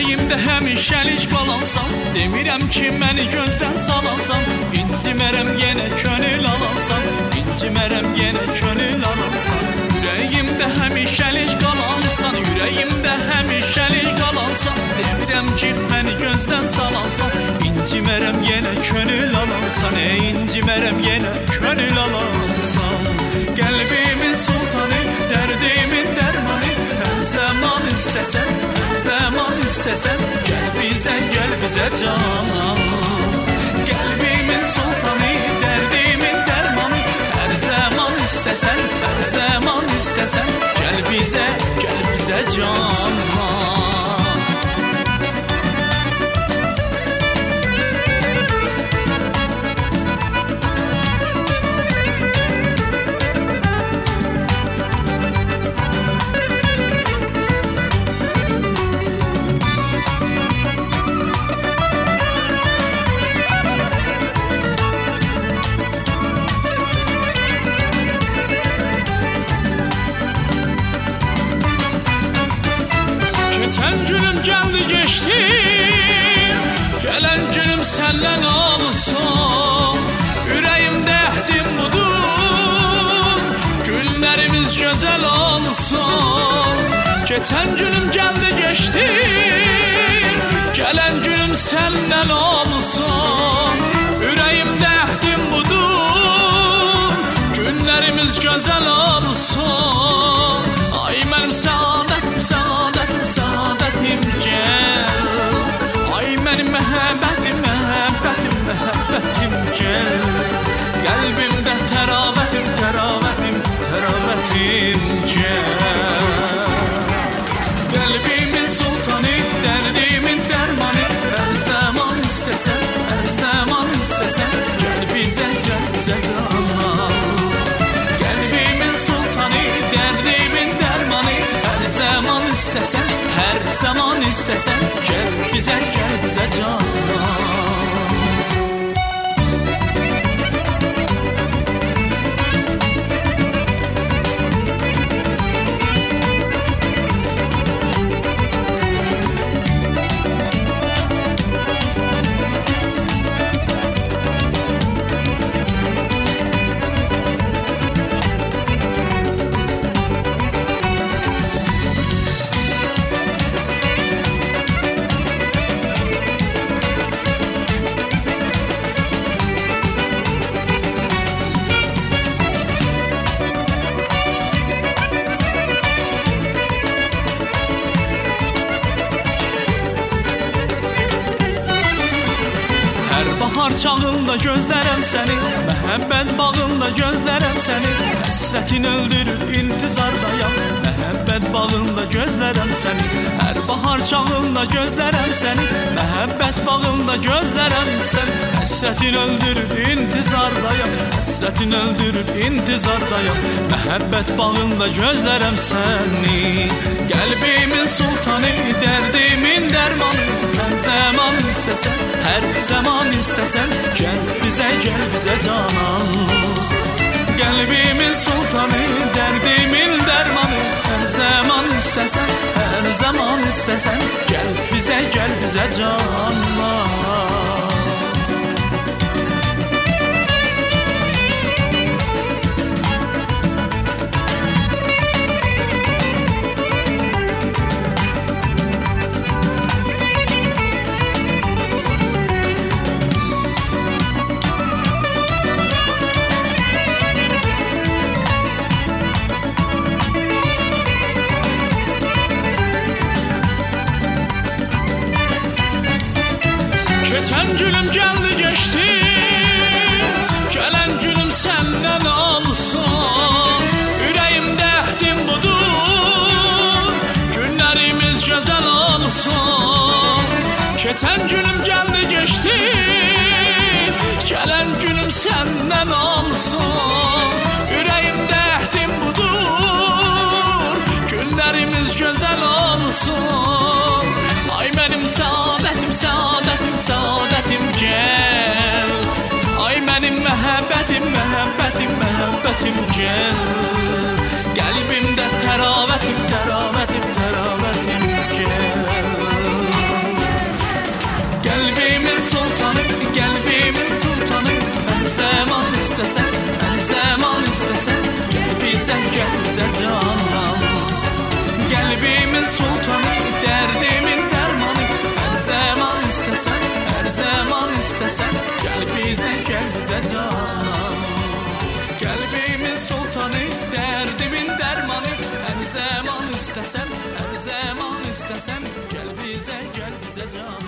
Ürəyimdə həmişəlik qalansan, demirəm ki məni gözdən salansan. İncimərəm yenə könül alansan, incimərəm yenə könül alansan. Ürəyimdə həmişəlik qalansan, ürəyimdə həmişəlik qalansan. Demirəm ki məni gözdən salansan, incimərəm yenə könül alansan. İncimərəm yenə könül alansan. Qəlbimin sultanı, dərdimin dərmanı, hər zaman istəsən, hər zaman istəsən, gəl bizə canan. Qəlbimin sultanı, dərdimin dərmanı, hər zaman istəsən, hər zaman istəsən, gəl bizə canan. Geçen günüm geldi geçti, gelen günüm senden olsun. Yüreğimde ehdim budur, günlerimiz güzel olsun. Geçen günüm geldi geçti, gelen günüm senden olsun. Yüreğimde ehdim budur, günlerimiz güzel olsun. Ay benim saadetim, saadetim, saadetim gel. Ay benim məhəbbətim, məhəbbətim, məhəbbətim gel. Qəlbimdə təravətim, təravətim, təravətim gel. Qəlbimin sultanı, dərdimin dərmanı, hər zaman istəsən, hər zaman istəsən, gəl bizə qanan. Qəlbimin sultanı, dərdimin dərmanı, hər zaman istəsən, hər zaman istəsən, gəl bizə canan. Bahar çağında gözlərəm səni, məhəbbət bağında gözlərəm səni. Həsrətin öldürür intizardayam, məhəbbət bağında gözlərəm səni. Hər bahar çağında gözlərəm səni, məhəbbət bağında gözlərəm səni. Həsrətin öldürür intizardayam, həsrətin öldürür intizardayam, məhəbbət bağında gözlərəm səni. Qəlbimin sultanı, dərdimin dərmanı, hər zaman istəsən, hər zaman istəsən, gəl bizə canan. Qəlbimin sultanı, dərdimin dərmanı, hər zaman istəsən, hər zaman istəsən, gəl bizə canan. Geçen günüm geldi geçti, gelen günüm senden olsun. Yüreğimde ehdim budur, günlerimiz güzel olsun. Geçen günüm geldi geçti, gelen günüm senden olsun. Yüreğimde ehdim budur, günlerimiz güzel olsun. Ay benim saadetim, saadetim, saadetim gel. Ay benim məhəbbətim, məhəbbətim, məhəbbətim gel. Qəlbimdə təravətim, təravətim, təravətim gel. sultanı, derdimin dermanı. Her zaman istesen, her zaman istesen, gel bize can. Kalbimin sultanı, derdimin dermanı. Her zaman istesen, her zaman istesen, gel bize can.